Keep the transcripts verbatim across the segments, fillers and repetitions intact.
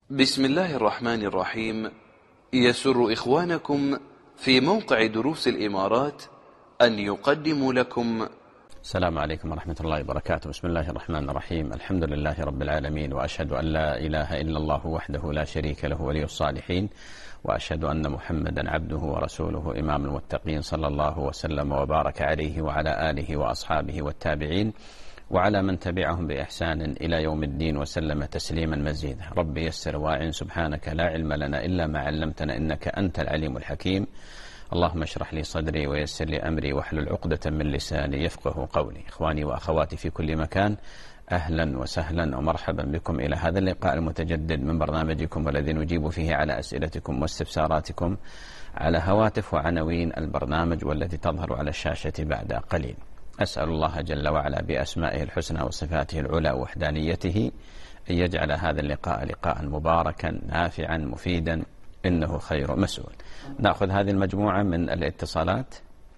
بسم الله الرحمن الرحيم. يسر إخوانكم في موقع دروس الإمارات أن يقدموا لكم. السلام عليكم ورحمة الله وبركاته. بسم الله الرحمن الرحيم. الحمد لله رب العالمين، وأشهد أن لا إله إلا الله وحده لا شريك له ولي الصالحين، وأشهد أن محمدا عبده ورسوله إمام المتقين، صلى الله وسلم وبارك عليه وعلى آله وأصحابه والتابعين وعلى من تبعهم بإحسان إلى يوم الدين وسلم تسليما مزيدا. رب يسر واعن، سبحانك لا علم لنا إلا ما علمتنا إنك أنت العليم الحكيم. اللهم اشرح لي صدري ويسر لي أمري واحلل عقدة من لساني يفقه قولي. إخواني وأخواتي في كل مكان، أهلا وسهلا ومرحبا بكم إلى هذا اللقاء المتجدد من برنامجكم والذي نجيب فيه على أسئلتكم واستفساراتكم على هواتف وعناوين البرنامج والتي تظهر على الشاشة بعد قليل. أسأل الله جل وعلا بأسمائه الحسنى وصفاته العلى ووحدانيته أن يجعل هذا اللقاء لقاء مباركا نافعا مفيدا، إنه خير مسؤول. نأخذ هذه المجموعة من الاتصالات.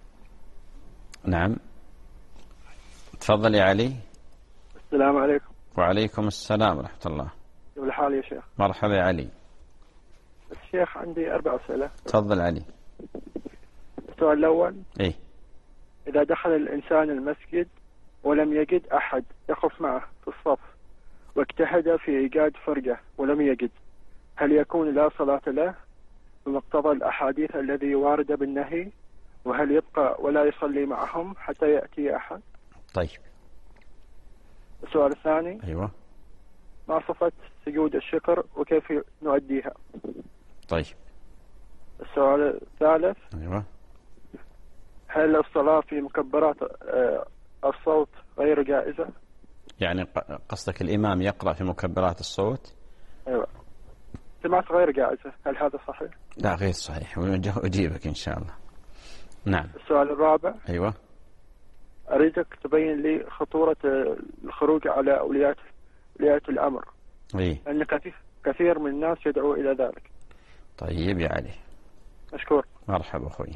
نعم، تفضل يا علي. السلام عليكم. وعليكم السلام ورحمة الله. كيف الحال يا شيخ؟ مرحبا يا علي. الشيخ عندي أربع أسئلة. تفضل علي. السؤال الأول، إيه؟ إذا دخل الإنسان المسجد ولم يجد أحد يقف معه في الصف واجتهد في إيجاد فرجة ولم يجد، هل يكون لا صلاة له بمقتضى الأحاديث الذي وارد بالنهي، وهل يبقى ولا يصلي معهم حتى يأتي أحد؟ طيب. السؤال الثاني، أيوة، ما صفة سجود الشكر وكيف نؤديها؟ طيب. السؤال الثالث، أيوة، هل الصلاة في مكبرات الصوت غير جائزة؟ يعني قصدك الإمام يقرأ في مكبرات الصوت؟ أيوة، سمعت غير جائزة، هل هذا صحيح؟ لا، غير صحيح، وأجيبك إن شاء الله. نعم. السؤال الرابع، أيوة، أريدك تبين لي خطورة الخروج على أولياء أولياء الأمر. إيه؟ لأن كثير من الناس يدعو إلى ذلك. طيب يا علي، مشكور. مرحبا أخوي.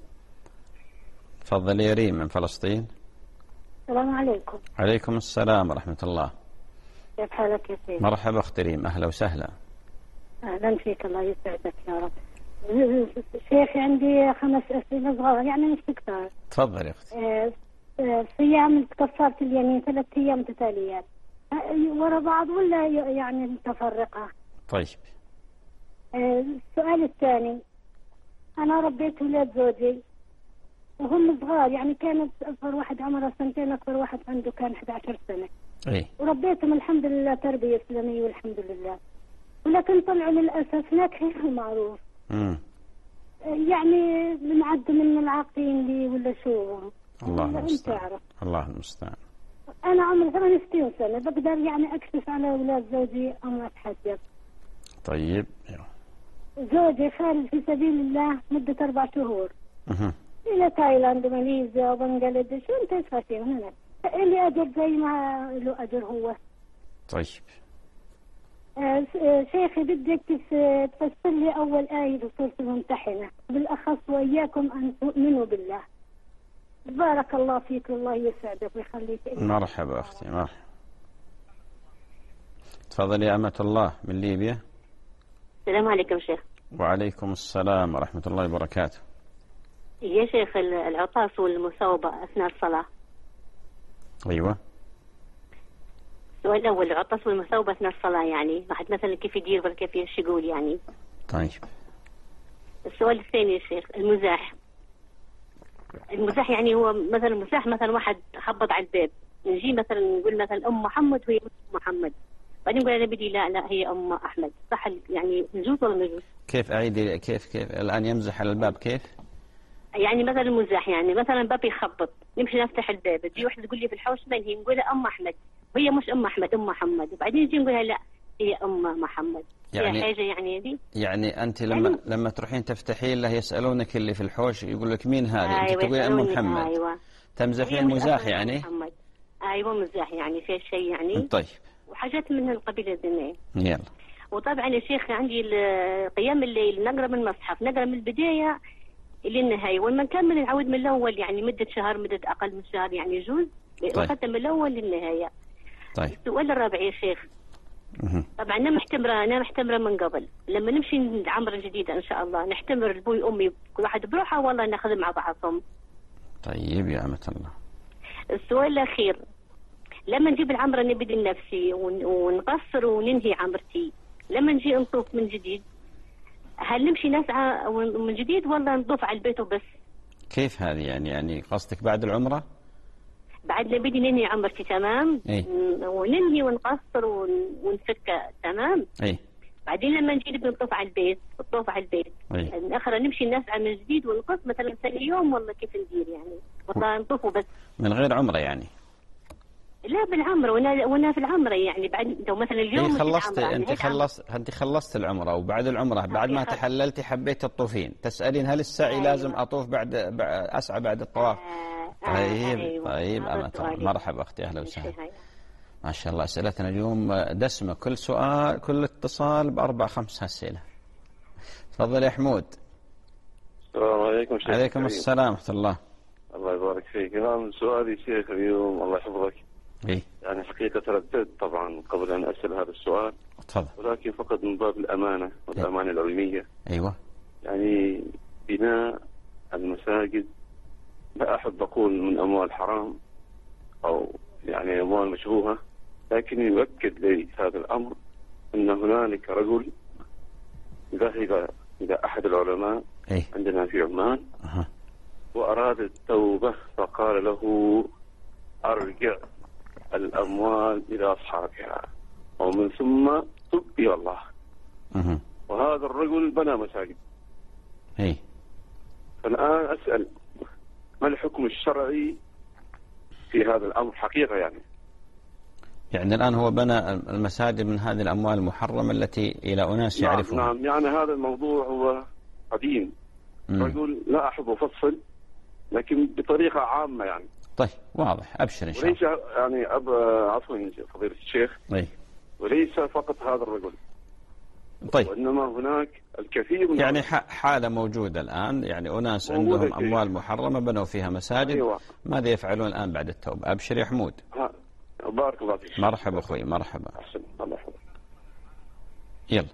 تفضل يا ريم من فلسطين. السلام عليكم. عليكم السلام ورحمة الله. كيف حالك يا سيدي؟ مرحبا أخت ريم، أهلا وسهلا. أهلا فيك، الله يسعدك يا رب. شيخي عندي خمس أسئلة صغار، يعني مش كثار. تفضل يا أختي. آه آه صيام كفارة اليمين ثلاث أيام متتاليات ورا بعض ولا يعني متفرقة؟ طيب. آه السؤال الثاني، أنا ربيت ولاد زوجي وهم صغار، يعني كانت أصغر واحد عمره سنتين، أكبر واحد عنده كان أحد عشر سنة. إيه؟ وربيتهم الحمد لله تربية إسلامية والحمد لله، ولكن طلعوا للأسف ناكحين المعروف. امم يعني بنعد من العاقين لي ولا شو؟ الله المستعان. المستعان. الله المستعان. أنا عمري ثمانية وستين سنة، بقدر يعني أكشف على أولاد زوجي أو أتحجب. طيب. أيوه. زوجي خارج في سبيل الله مدة أربع شهور. اها. إلى تايلاند وماليزيا وبنغلاديش وأنت إيش فاتين هنا؟ اللي أجر زي ما له أجر هو. طيب. آه شيخي بدك تفسر لي أول آية في سورة الممتحنة، بالأخص وإياكم أن تؤمنوا بالله. بارك الله فيك، الله يسعدك ويخليك. مرحبا أختي، مرحبا. تفضل يا أمة الله من ليبيا. السلام عليكم شيخ. وعليكم السلام ورحمة الله وبركاته. يا شيخ، العطاس والمثوبة أثناء الصلاة. أيوة. السؤال الأول، العطاس والمثوبة أثناء الصلاة، يعني واحد مثلا كيف يدير ولا كيف يقول يعني. طيب. السؤال الثاني يا شيخ، المزاح. المزاح يعني هو مثلا مزاح، مثلا واحد خبط على الباب، نجي مثلا نقول مثلا أم محمد وهي أم محمد، بعدين نقول أنا بدي لا لا هي أم أحمد، صح يعني نجوز ولا نجوز؟ كيف أعيد؟ كيف كيف الآن يمزح على الباب كيف؟ يعني مثلا المزاح، يعني مثلا باب يخبط، نمشي نفتح الباب، تجي واحدة تقول لي في الحوش من هي، نقولها أم أحمد وهي مش أم أحمد، أم محمد، وبعدين نجي نقولها لا هي أم محمد. يعني حاجة يعني دي. يعني أنت لما يعني لما تروحين تفتحين له يسألونك اللي في الحوش يقول لك مين هذا؟ أيوة، أنت تقولي أم محمد. أيوة. تمزحين مزاح يعني؟ محمد. أيوة مزاح يعني في شيء يعني. طيب. وحاجات من القبيلة الذنية. يلا. وطبعا يا شيخ عندي قيام الليل نقرأ من المصحف، نقرأ من البداية للنهاية، ولما نكمل نعود من الأول، يعني مدة شهر، مدة أقل من شهر يعني يجوز. طيب. وختم من الأول للنهاية. طيب. السؤال الرابع يا شيخ، طبعا أنا محتمرة أنا محتمرة من قبل. لما نمشي عمرة جديدة إن شاء الله نحتمر أبوي وأمي كل واحد بروحه، والله ناخذ مع بعضهم. طيب يا أمة الله. السؤال الأخير، لما نجيب العمرة نبدي النفسي ونقصر وننهي عمرتي، لما نجي نطوف من جديد هل نمشي نسعى من جديد ولا نطوف على البيت وبس؟ كيف هذه يعني يعني قصدك بعد العمرة؟ بعد نبدي ننهي عمرتي تمام. إيه؟ وننهي ونقصر ونفك تمام. إيه؟ بعدين لما نجي نبي نطوف على البيت نطوف على البيت إيه؟ نأخر نمشي نسعى من جديد ونقص مثلا ثاني يوم ولا كيف ندير يعني؟ والله نطوف وبس من غير عمرة يعني؟ لا بالعمرة وانا وانا في العمرة يعني بعد لو مثلا اليوم إيه خلصت انت خلصت انت خلصت العمرة وبعد العمرة بعد ما تحللتي حبيت تطوفين تسألين هل السعي أيوة. لازم اطوف بعد اسعى بعد الطواف؟ آه طيب أيوة. طيب أنا مرحبا اختي اهلا وسهلا. ما شاء الله اسئلتنا اليوم دسمة، كل سؤال كل اتصال باربع خمس اسئلة. تفضل يا حمود. السلام عليكم شيخ. عليكم السلام ورحمة الله. الله يبارك فيك. نعم سؤالي شيخ اليوم الله يحفظك. إيه؟ يعني حقيقة ترددت طبعا قبل أن أسأل هذا السؤال. تفضل. ولكن فقط من باب الأمانة والأمانة إيه؟ العلمية. أيوة. يعني بناء المساجد لا أحب أقول من أموال حرام أو يعني أموال مشبوهة، لكن يؤكد لي هذا الأمر أن هنالك رجل ذهب إلى أحد العلماء إيه؟ عندنا في عمان أه. وأراد التوبة فقال له أرجع الأموال إلى أصحابها ومن ثم تب إلى الله. أه. وهذا الرجل بنى مساجد. إيه؟ فالآن أسأل ما الحكم الشرعي في هذا الأمر حقيقة يعني؟ يعني الآن هو بنى المساجد من هذه الأموال المحرمة التي إلى أناس نعم يعرفون. نعم يعني هذا الموضوع هو قديم. رجل لا أحب أفصل لكن بطريقة عامة يعني. طيب واضح أبشر إن شاء الله. وليس يعني أب عفوا فضيلة الشيخ. أي. وليس فقط هذا الرجل. طيب. وإنما هناك الكثير من يعني حالة موجودة الآن يعني أناس عندهم أموال محرمة بنوا فيها مساجد. أيوة. ماذا يفعلون الآن بعد التوبة؟ أبشر يا حمود. ها. بارك الله فيك. مرحبا أخوي مرحبا. أحسن الله يحفظك. يلا.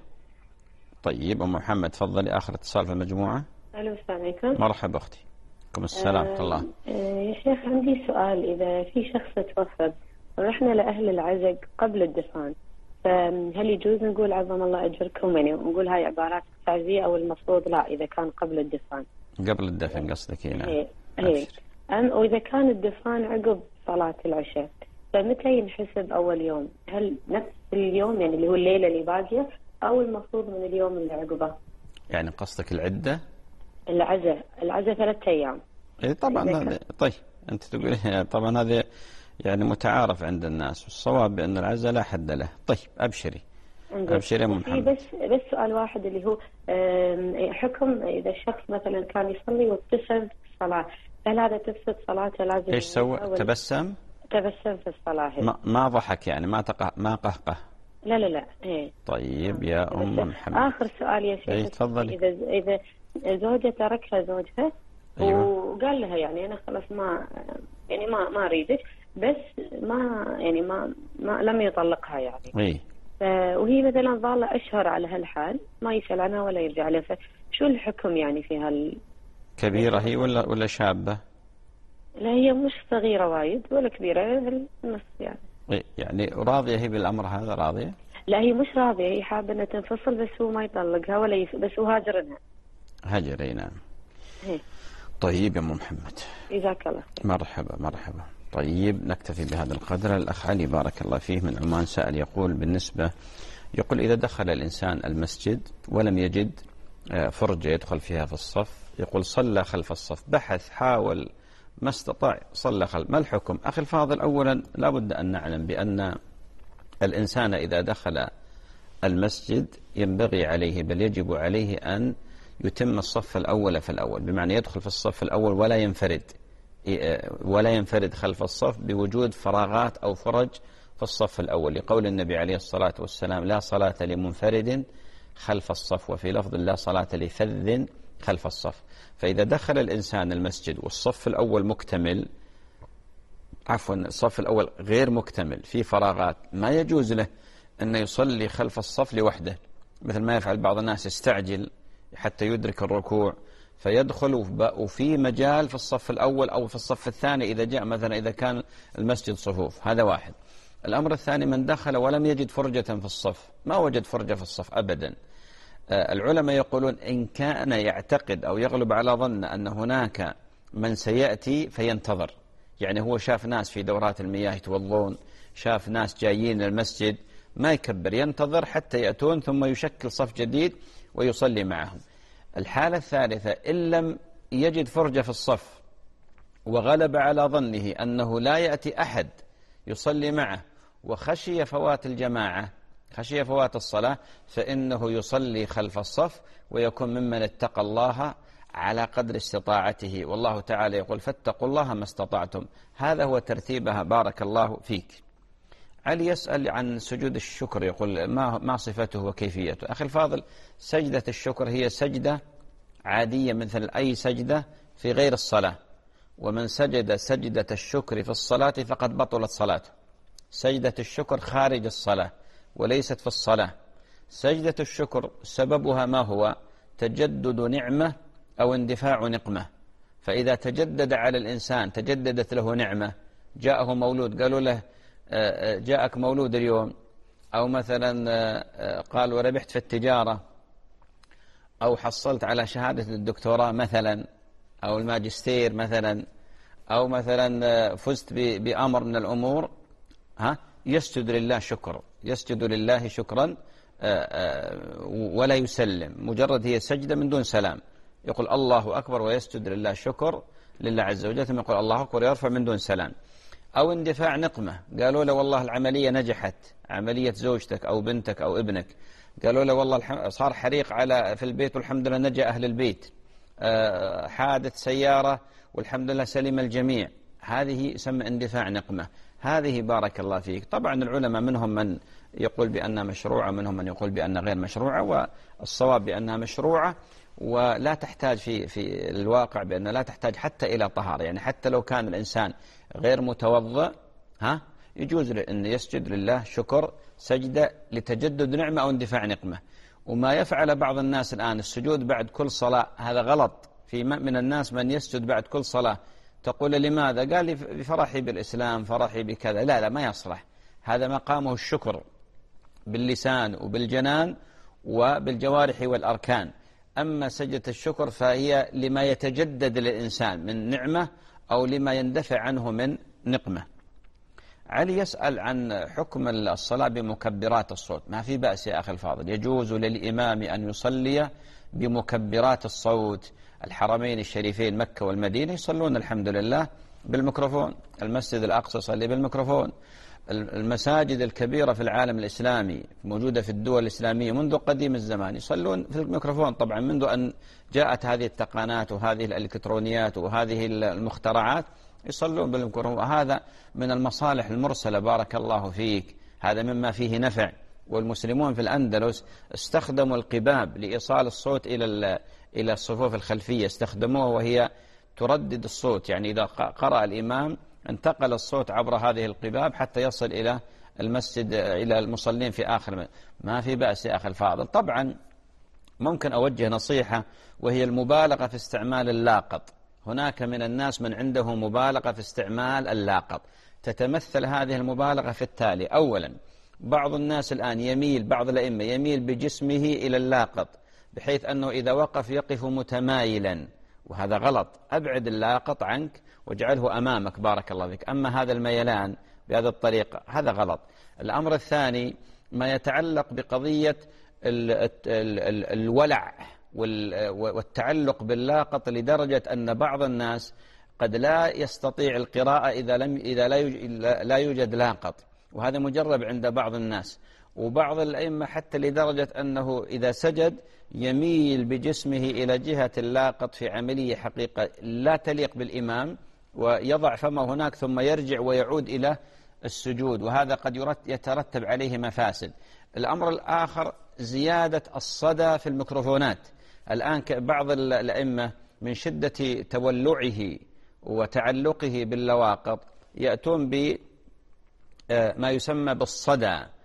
طيب أم محمد تفضلي آخر اتصال في المجموعة. ألو السلام عليكم. مرحبا أختي. عليكم السلام ورحمة الله. يا شيخ عندي سؤال، إذا في شخص توفى ورحنا لأهل العزق قبل الدفن فهل يجوز نقول عظم الله أجركم يعني ونقول هاي عبارات تعزية أو المفروض لا إذا كان قبل الدفن؟ قبل الدفن قصدك هنا. إيه إيه. أم وإذا كان الدفن عقب صلاة العشاء فمتى ينحسب أول يوم؟ هل نفس اليوم يعني اللي هو الليلة اللي باقية أو المفروض من اليوم اللي عقبه؟ يعني قصدك العدة؟ العزاء العزاء ثلاثة أيام. إيه طبعا هذا طيب أنت تقول طبعا هذا يعني متعارف عند الناس، والصواب بأن العزاء لا حد له. طيب أبشري أبشري يا محمد. بس بس سؤال واحد اللي هو حكم إذا الشخص مثلا كان يصلي وابتسم في الصلاة هل هذا تفسد صلاته؟ لازم إيش سوى؟ تبسم؟ تبسم في الصلاة. ما, ما ضحك يعني ما تقه ما قهقه؟ لا لا لا. إيه. طيب يا أم محمد. آخر سؤال يا شيخ. إيه تفضلي. إذا إذا زوجة تركها زوجها أيوة. وقال لها يعني أنا خلاص ما يعني ما ما أريدك بس ما يعني ما ما لم يطلقها يعني. إيه. وهي مثلا ظالة أشهر على هالحال ما يسأل عنها ولا يرجع لها، فشو الحكم يعني في هال؟ كبيرة هي ولا ولا شابة؟ لا هي مش صغيرة وايد ولا كبيرة هالنص يعني. إيه يعني راضية هي بالأمر هذا راضية؟ لا هي مش راضية، هي حابة أنها تنفصل بس هو ما يطلقها ولا يف... بس هو هاجرنها. هاجر نعم. هي. طيب يا أم محمد. جزاك الله خير. مرحبا مرحبا. طيب نكتفي بهذا القدر. الأخ علي بارك الله فيه من عمان سأل يقول بالنسبة يقول إذا دخل الإنسان المسجد ولم يجد فرجة يدخل فيها في الصف يقول صلى خلف الصف، بحث حاول ما استطاع صلى خلف، ما الحكم؟ أخي الفاضل أولا لا بد أن نعلم بأن الإنسان إذا دخل المسجد ينبغي عليه بل يجب عليه أن يتم الصف الأول في الأول، بمعنى يدخل في الصف الأول ولا ينفرد ولا ينفرد خلف الصف بوجود فراغات أو فرج في الصف الأول، لقول النبي عليه الصلاة والسلام لا صلاة لمنفرد خلف الصف، وفي لفظ لا صلاة لفذ خلف الصف. فإذا دخل الإنسان المسجد والصف الأول مكتمل عفوا الصف الأول غير مكتمل في فراغات ما يجوز له أنه يصلي خلف الصف لوحده، مثل ما يفعل بعض الناس، يستعجل حتى يدرك الركوع فيدخل وفي مجال في الصف الأول أو في الصف الثاني إذا جاء مثلا إذا كان المسجد صفوف. هذا واحد. الأمر الثاني من دخل ولم يجد فرجة في الصف، ما وجد فرجة في الصف أبدا. العلماء يقولون إن كان يعتقد أو يغلب على ظن أن هناك من سيأتي فينتظر، يعني هو شاف ناس في دورات المياه يتوضون، شاف ناس جايين المسجد، ما يكبر، ينتظر حتى يأتون ثم يشكل صف جديد ويصلي معهم. الحالة الثالثة إن لم يجد فرجة في الصف وغلب على ظنه أنه لا يأتي أحد يصلي معه وخشي فوات الجماعة، خشي فوات الصلاة، فإنه يصلي خلف الصف ويكون ممن اتقى الله على قدر استطاعته، والله تعالى يقول فاتقوا الله ما استطعتم. هذا هو ترتيبها بارك الله فيك. علي يسأل عن سجود الشكر، يقول ما ما صفته وكيفيته. أخي الفاضل، سجدة الشكر هي سجدة عادية مثل أي سجدة في غير الصلاة، ومن سجد سجدة الشكر في الصلاة فقد بطلت صلاته. سجدة الشكر خارج الصلاة وليست في الصلاة. سجدة الشكر سببها ما هو؟ تجدد نعمة أو اندفاع نقمة. فإذا تجدد على الإنسان، تجددت له نعمة، جاءه مولود قالوا له جاءك مولود اليوم، أو مثلا قال وربحت في التجارة، أو حصلت على شهادة الدكتوراه مثلا أو الماجستير مثلا، أو مثلا فزت بأمر من الأمور، ها يسجد لله شكر، يسجد لله شكرا ولا يسلم، مجرد هي سجدة من دون سلام، يقول الله أكبر ويسجد لله شكر لله عز وجل، ثم يقول الله أكبر ويرفع من دون سلام. أو اندفاع نقمة، قالوا له والله العملية نجحت، عملية زوجتك أو بنتك أو ابنك، قالوا له والله صار حريق على في البيت والحمد لله نجا أهل البيت، أه حادث سيارة والحمد لله سلم الجميع، هذه يسمى اندفاع نقمة. هذه بارك الله فيك. طبعا العلماء منهم من يقول بأنها مشروعة، منهم من يقول بأنها غير مشروعة، والصواب بأنها مشروعة ولا تحتاج في في الواقع بأنها لا تحتاج حتى إلى طهارة، يعني حتى لو كان الإنسان غير متوضئ ها يجوز له أن يسجد لله شكر سجدة لتجدد نعمة أو اندفاع نقمة. وما يفعل بعض الناس الآن السجود بعد كل صلاة، هذا غلط. في من الناس من يسجد بعد كل صلاة، تقول لماذا؟ قال لي بفرحي بالإسلام، فرحي بكذا. لا لا ما يصلح، هذا مقامه الشكر باللسان وبالجنان وبالجوارح والأركان. أما سجدة الشكر فهي لما يتجدد للإنسان من نعمة أو لما يندفع عنه من نقمة. علي يسأل عن حكم الصلاة بمكبرات الصوت. ما في بأس يا أخي الفاضل، يجوز للإمام أن يصلي بمكبرات الصوت. الحرمين الشريفين مكة والمدينة يصلون الحمد لله بالميكروفون، المسجد الأقصى يصلي بالميكروفون، المساجد الكبيرة في العالم الإسلامي موجودة في الدول الإسلامية منذ قديم الزمان يصلون في الميكروفون. طبعا منذ أن جاءت هذه التقنيات وهذه الإلكترونيات وهذه المخترعات يصلون بالميكروفون، وهذا من المصالح المرسلة بارك الله فيك، هذا مما فيه نفع. والمسلمون في الأندلس استخدموا القباب لإيصال الصوت إلى إلى الصفوف الخلفية، استخدموها وهي تردد الصوت، يعني إذا قرأ الإمام انتقل الصوت عبر هذه القباب حتى يصل إلى المسجد إلى المصلين في آخر. ما في بأس يا أخي الفاضل. طبعا ممكن أوجه نصيحة وهي المبالغة في استعمال اللاقط. هناك من الناس من عنده مبالغة في استعمال اللاقط، تتمثل هذه المبالغة في التالي: أولا بعض الناس الآن يميل، بعض الأئمة يميل بجسمه إلى اللاقط بحيث أنه إذا وقف يقف متمايلا، وهذا غلط. أبعد اللاقط عنك واجعله أمامك بارك الله فيك. أما هذا الميلان بهذا الطريقة هذا غلط. الأمر الثاني ما يتعلق بقضية ال ال ال الولع والتعلق باللاقط، لدرجة أن بعض الناس قد لا يستطيع القراءة إذا لم إذا لا يوجد لاقط، وهذا مجرب عند بعض الناس. وبعض الأئمة حتى لدرجة أنه إذا سجد يميل بجسمه إلى جهة اللاقط في عملية حقيقة لا تليق بالإمام، ويضع فمه هناك ثم يرجع ويعود إلى السجود، وهذا قد يترتب عليه مفاسد. الأمر الآخر زيادة الصدى في الميكروفونات. الآن بعض الأئمة من شدة تولعه وتعلقه باللواقط يأتون بما يسمى بالصدى.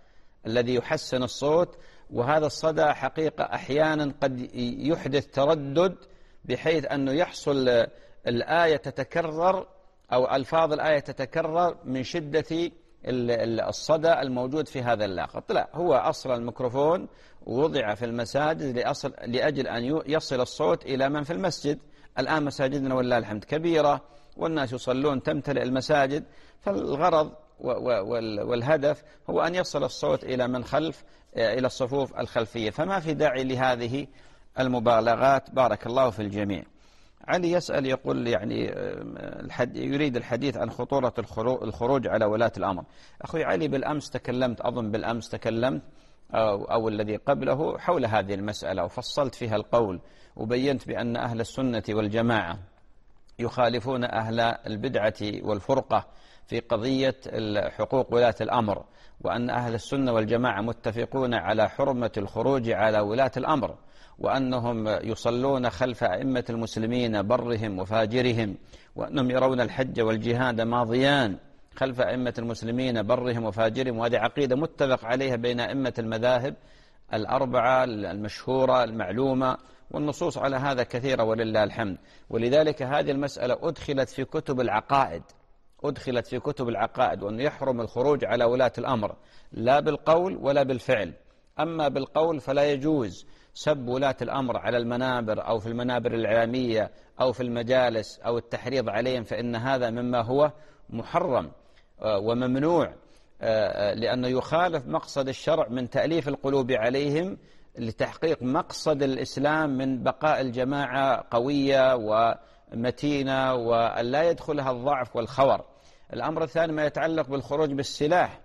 الذي يحسن الصوت. وهذا الصدى حقيقة أحيانا قد يحدث تردد بحيث أنه يحصل الآية تتكرر أو ألفاظ الآية تتكرر من شدة الصدى الموجود في هذا اللاقط. لا، هو أصل الميكروفون وضع في المساجد لأصل لأجل أن يصل الصوت إلى من في المسجد. الآن مساجدنا والله الحمد كبيرة والناس يصلون تمتلئ المساجد، فالغرض والهدف هو أن يصل الصوت إلى من خلف إلى الصفوف الخلفية، فما في داعي لهذه المبالغات. بارك الله في الجميع. علي يسأل يقول يعني يريد الحديث عن خطورة الخروج على ولاة الأمر. أخوي علي بالأمس تكلمت، أظن بالأمس تكلمت أو, أو الذي قبله حول هذه المسألة وفصلت فيها القول وبينت بأن أهل السنة والجماعة يخالفون أهل البدعة والفرقة في قضية حقوق ولاة الأمر، وأن أهل السنة والجماعة متفقون على حرمة الخروج على ولاة الأمر، وأنهم يصلون خلف أئمة المسلمين برهم وفاجرهم، وأنهم يرون الحج والجهاد ماضيان خلف أئمة المسلمين برهم وفاجرهم. وهذه عقيدة متفق عليها بين أئمة المذاهب الأربعة المشهورة المعلومة، والنصوص على هذا كثيرة ولله الحمد. ولذلك هذه المسألة أدخلت في كتب العقائد أدخلت في كتب العقائد وأنه يحرم الخروج على ولاة الأمر لا بالقول ولا بالفعل. أما بالقول فلا يجوز سب ولاة الأمر على المنابر أو في المنابر الإعلامية أو في المجالس أو التحريض عليهم، فإن هذا مما هو محرم وممنوع، لأنه يخالف مقصد الشرع من تأليف القلوب عليهم لتحقيق مقصد الإسلام من بقاء الجماعة قوية ومتينة وأن لا يدخلها الضعف والخور. الأمر الثاني ما يتعلق بالخروج بالسلاح،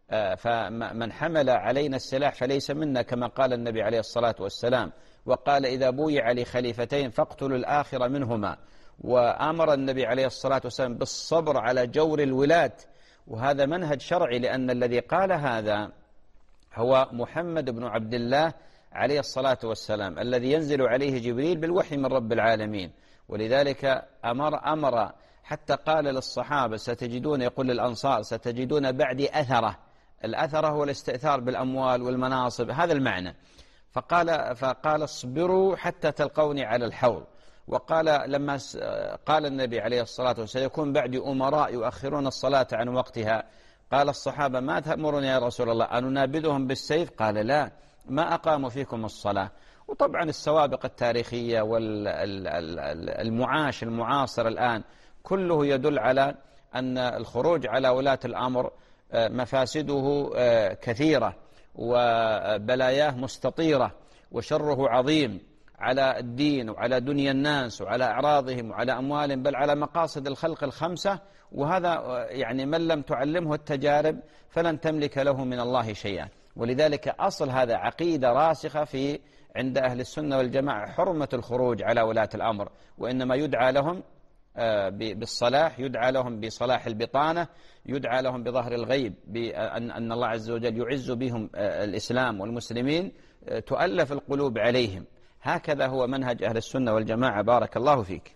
فمن حمل علينا السلاح فليس منا كما قال النبي عليه الصلاة والسلام، وقال إذا بويع لخليفتين فاقتلوا الآخر منهما، وأمر النبي عليه الصلاة والسلام بالصبر على جور الولاة، وهذا منهج شرعي، لأن الذي قال هذا هو محمد بن عبد الله عليه الصلاة والسلام الذي ينزل عليه جبريل بالوحي من رب العالمين. ولذلك أمر أمر حتى قال للصحابة ستجدون، يقول للأنصار ستجدون بعدي أثرة. الأثرة هو الاستئثار بالأموال والمناصب، هذا المعنى. فقال فقال اصبروا حتى تلقوني على الحوض. وقال لما قال النبي عليه الصلاة والسلام سيكون بعدي أمراء يؤخرون الصلاة عن وقتها، قال الصحابة ما تأمرون يا رسول الله أن ننابذهم بالسيف؟ قال لا، ما أقاموا فيكم الصلاة. وطبعا السوابق التاريخية والمعاش المعاصر الآن كله يدل على أن الخروج على ولاة الأمر مفاسده كثيرة وبلاياه مستطيرة وشره عظيم على الدين وعلى دنيا الناس وعلى أعراضهم وعلى أموالهم، بل على مقاصد الخلق الخمسة. وهذا يعني من لم تعلمه التجارب فلن تملك له من الله شيئا. ولذلك أصل هذا عقيدة راسخة في عند أهل السنة والجماعة حرمة الخروج على ولاة الأمر، وإنما يدعى لهم بالصلاح، يدعى لهم بصلاح البطانة، يدعى لهم بظهر الغيب، بأن أن الله عز وجل يعز بهم الإسلام والمسلمين، تؤلف القلوب عليهم. هكذا هو منهج أهل السنة والجماعة. بارك الله فيك.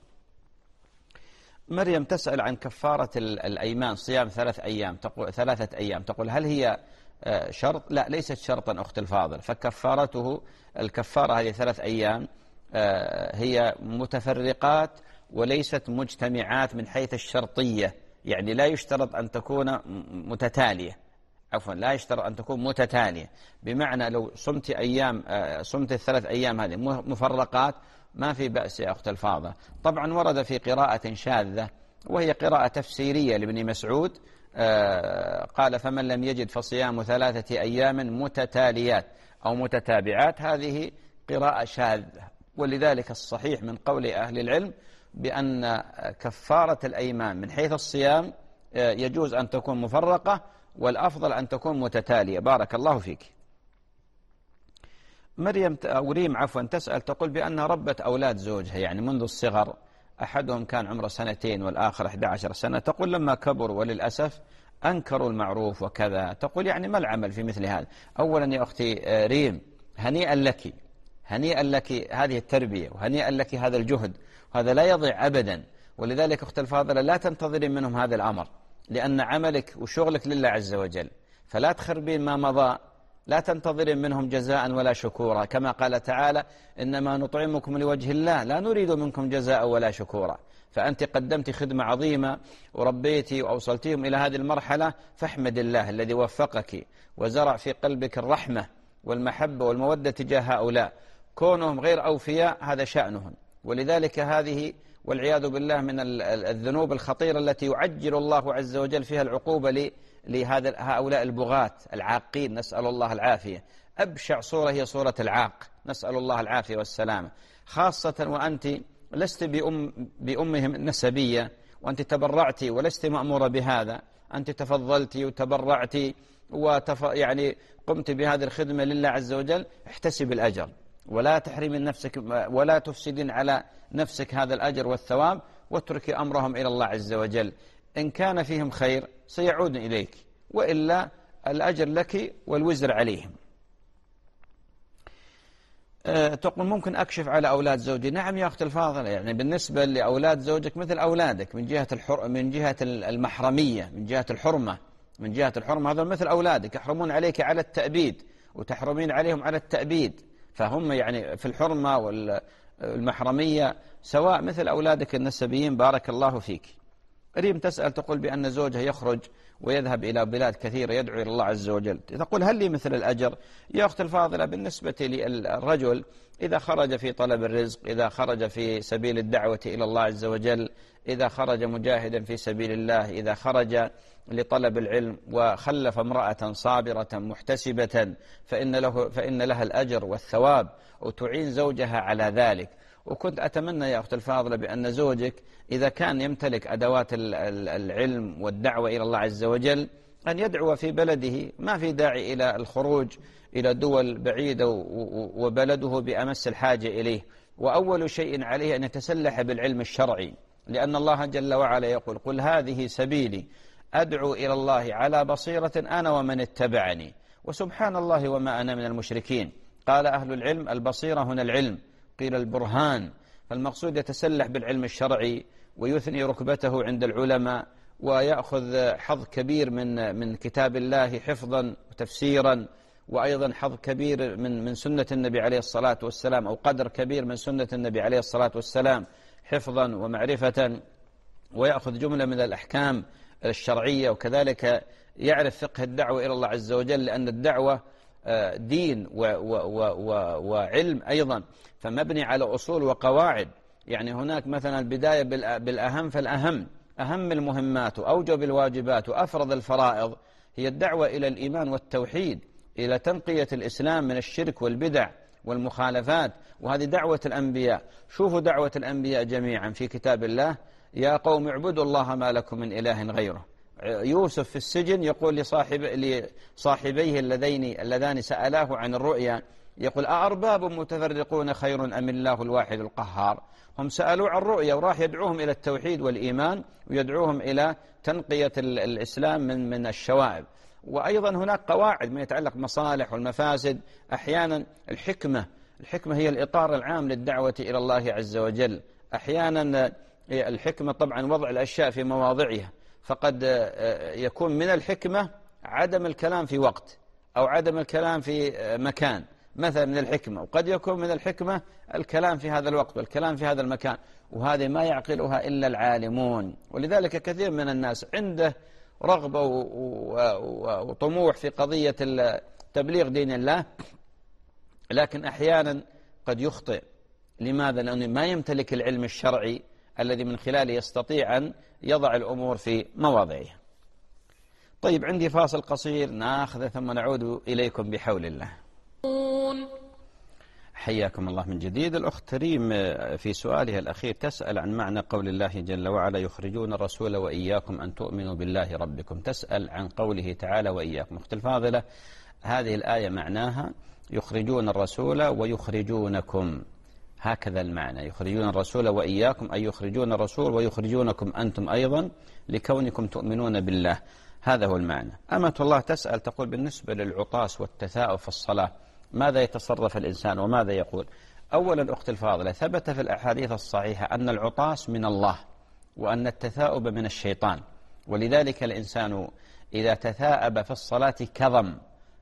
مريم تسأل عن كفارة الأيمان، صيام ثلاث أيام تقول ثلاثة أيام تقول هل هي شرط؟ لا، ليست شرطا أخت الفاضل. فكفارته الكفارة هذه ثلاث أيام هي متفرقات وليست مجتمعات من حيث الشرطية، يعني لا يشترط أن تكون متتالية، عفوا لا يشترط أن تكون متتالية، بمعنى لو صمت أيام صمت الثلاث أيام هذه مفرقات ما في بأس يا أخت الفاضل. طبعا ورد في قراءة شاذة وهي قراءة تفسيرية لابن مسعود، قال فمن لم يجد فصيام ثلاثة أيام متتاليات أو متتابعات، هذه قراءة شاذة. ولذلك الصحيح من قول أهل العلم بأن كفارة الأيمان من حيث الصيام يجوز أن تكون مفرقة، والأفضل أن تكون متتالية. بارك الله فيك. مريم أو ريم عفوا تسأل تقول بأن ربت أولاد زوجها يعني منذ الصغر، أحدهم كان عمره سنتين والآخر أحد عشر سنة، تقول لما كبروا وللأسف أنكروا المعروف وكذا. تقول يعني ما العمل في مثل هذا؟ أولا يا أختي ريم هنيئا لك، هنيئا لك هذه التربية، وهنيئا لك هذا الجهد، وهذا لا يضيع أبدا. ولذلك أخت الفاضلة لا تنتظرين منهم هذا الأمر، لأن عملك وشغلك لله عز وجل، فلا تخربين ما مضى لا تنتظرين منهم جزاء ولا شكورا، كما قال تعالى إنما نطعمكم لوجه الله لا نريد منكم جزاء ولا شكورا. فأنت قدمت خدمة عظيمة وربيتي وأوصلتيهم إلى هذه المرحلة، فاحمد الله الذي وفقك وزرع في قلبك الرحمة والمحبة والمودة تجاه هؤلاء. كونهم غير أوفياء هذا شأنهم، ولذلك هذه والعياذ بالله من الذنوب الخطيرة التي يعجل الله عز وجل فيها العقوبة لهذا هؤلاء البغاة العاقين، نسأل الله العافية. أبشع صورة هي صورة العاق، نسأل الله العافية والسلامة، خاصة وأنت لست بأم بأمهم النسبية، وأنت تبرعتي ولست مأمورة بهذا، أنت تفضلتي وتبرعتي وتف... يعني قمت بهذه الخدمة لله عز وجل، احتسب الأجر ولا تحرمي نفسك ولا تفسدين على نفسك هذا الأجر والثواب، واتركي أمرهم إلى الله عز وجل. إن كان فيهم خير سيعود إليك، وإلا الأجر لك والوزر عليهم. أه تقول ممكن أكشف على أولاد زوجي؟ نعم يا أختي الفاضلة، يعني بالنسبة لأولاد زوجك مثل أولادك من جهة الحر من جهة المحرمية، من جهة الحرمة، من جهة الحرمة هذا مثل أولادك، يحرمون عليك على التأبيد وتحرمين عليهم على التأبيد، فهم يعني في الحرمة والمحرمية سواء مثل أولادك النسبيين. بارك الله فيك. ريم تسأل تقول بأن زوجها يخرج ويذهب إلى بلاد كثيرة يدعو إلى الله عز وجل، تقول هل لي مثل الأجر؟ يا أخت الفاضلة، بالنسبة للرجل إذا خرج في طلب الرزق، إذا خرج في سبيل الدعوة إلى الله عز وجل، إذا خرج مجاهدا في سبيل الله، إذا خرج لطلب العلم وخلف امرأة صابرة محتسبة، فإن له فإن لها الأجر والثواب وتعين زوجها على ذلك. وكنت أتمنى يا أخت الفاضلة بأن زوجك إذا كان يمتلك أدوات العلم والدعوة إلى الله عز وجل أن يدعو في بلده، ما في داعي إلى الخروج إلى دول بعيدة وبلده بأمس الحاجة إليه. وأول شيء عليه أن يتسلح بالعلم الشرعي، لأن الله جل وعلا يقول قل هذه سبيلي أدعو إلى الله على بصيرة أنا ومن اتبعني وسبحان الله وما أنا من المشركين. قال أهل العلم البصيرة هنا العلم، قيل البرهان. فالمقصود يتسلح بالعلم الشرعي ويثني ركبته عند العلماء ويأخذ حظ كبير من من كتاب الله حفظا وتفسيرا، وأيضا حظ كبير من من سنة النبي عليه الصلاة والسلام، أو قدر كبير من سنة النبي عليه الصلاة والسلام حفظا ومعرفة، ويأخذ جملة من الأحكام الشرعية، وكذلك يعرف فقه الدعوة إلى الله عز وجل، لأن الدعوة دين وعلم أيضا، فمبني على أصول وقواعد. يعني هناك مثلا البداية بالأهم فالأهم، أهم المهمات وأوجب الواجبات وأفرض الفرائض هي الدعوة إلى الإيمان والتوحيد، إلى تنقية الإسلام من الشرك والبدع والمخالفات، وهذه دعوة الأنبياء. شوفوا دعوة الأنبياء جميعا في كتاب الله: يا قوم اعبدوا الله ما لكم من إله غيره. يوسف في السجن يقول لصاحب لصاحبيه اللذين اللذان سألاه عن الرؤيا، يقول أأرباب متفرقون خير أم الله الواحد القهار. هم سألوا عن الرؤيا وراح يدعوهم إلى التوحيد والإيمان ويدعوهم إلى تنقية الإسلام من من الشوائب. وأيضا هناك قواعد ما يتعلق مصالح والمفاسد. أحيانا الحكمة الحكمة هي الإطار العام للدعوة إلى الله عز وجل. أحيانا الحكمة طبعا وضع الأشياء في مواضعها، فقد يكون من الحكمة عدم الكلام في وقت أو عدم الكلام في مكان مثلا من الحكمة، وقد يكون من الحكمة الكلام في هذا الوقت والكلام في هذا المكان، وهذه ما يعقلها إلا العالمون. ولذلك كثير من الناس عنده رغبة وطموح في قضية تبليغ دين الله، لكن أحيانا قد يخطئ. لماذا؟ لأنه ما يمتلك العلم الشرعي الذي من خلاله يستطيع أن يضع الأمور في مواضعها. طيب عندي فاصل قصير ناخذه ثم نعود إليكم بحول الله. حياكم الله من جديد. الأخت ريم في سؤالها الأخير تسأل عن معنى قول الله جل وعلا: يخرجون الرسول وإياكم أن تؤمنوا بالله ربكم. تسأل عن قوله تعالى وإياكم. أخت الفاضلة، هذه الآية معناها يخرجون الرسول ويخرجونكم، هكذا المعنى. يخرجون الرسول وإياكم أي يخرجون الرسول ويخرجونكم أنتم أيضا لكونكم تؤمنون بالله، هذا هو المعنى. أمة الله تسأل تقول: بالنسبة للعطاس والتثاؤب في الصلاة ماذا يتصرف الإنسان وماذا يقول؟ أولا أخت الفاضلة، ثبت في الأحاديث الصحيحة أن العطاس من الله وأن التثاؤب من الشيطان، ولذلك الإنسان إذا تثاءب في الصلاة كظم،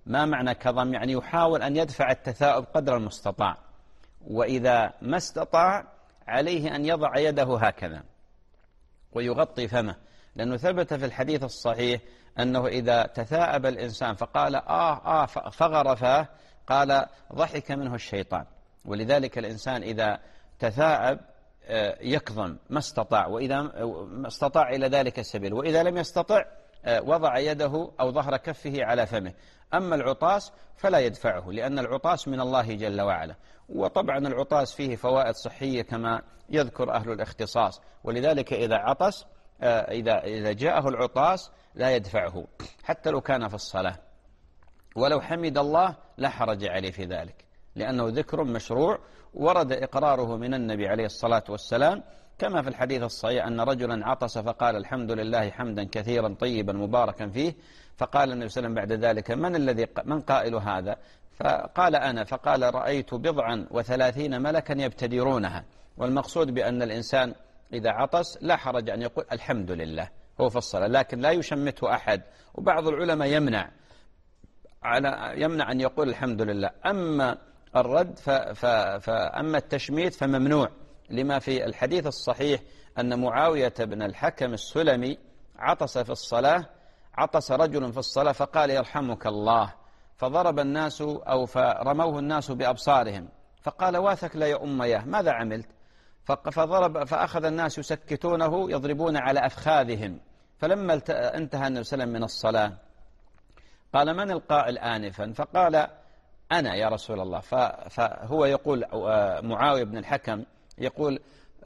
ما معنى كظم؟ يعني يحاول أن يدفع التثاؤب قدر المستطاع، وإذا ما استطاع عليه أن يضع يده هكذا ويغطي فمه، لأنه ثبت في الحديث الصحيح أنه إذا تثاءب الإنسان فقال آه آه فغرفه قال ضحك منه الشيطان. ولذلك الإنسان إذا تثاءب يكظم ما استطاع، وإذا ما استطاع إلى ذلك السبيل، وإذا لم يستطع وضع يده أو ظهر كفه على فمه. أما العطاس فلا يدفعه، لأن العطاس من الله جل وعلا، وطبعا العطاس فيه فوائد صحية كما يذكر أهل الاختصاص، ولذلك إذا عطس إذا إذا جاءه العطاس لا يدفعه حتى لو كان في الصلاة، ولو حمد الله لا حرج عليه في ذلك، لأنه ذكر مشروع ورد إقراره من النبي عليه الصلاة والسلام، كما في الحديث الصحيح أن رجلا عطس فقال الحمد لله حمدا كثيرا طيبا مباركا فيه، فقال النبي صلى الله عليه وسلم بعد ذلك من الذي من قائل هذا؟ فقال أنا، فقال رأيت بضعا وثلاثين ملكا يبتدرونها. والمقصود بأن الإنسان إذا عطس لا حرج أن يقول الحمد لله هو في الصلاة، لكن لا يشمته أحد، وبعض العلماء يمنع على يمنع أن يقول الحمد لله. أما الرد ف ف فأما التشميت فممنوع، لما في الحديث الصحيح أن معاوية بن الحكم السلمي عطس في الصلاة، عطس رجل في الصلاة فقال يرحمك الله، فضرب الناس أو فرموه الناس بأبصارهم، فقال واثك لا يا أمياه ماذا عملت؟ فضرب فأخذ الناس يسكتونه يضربون على أفخاذهم، فلما انتهى النبي صلى الله عليه وسلم من الصلاة قال من القائل آنفا؟ فقال أنا يا رسول الله. فهو يقول معاوية بن الحكم يقول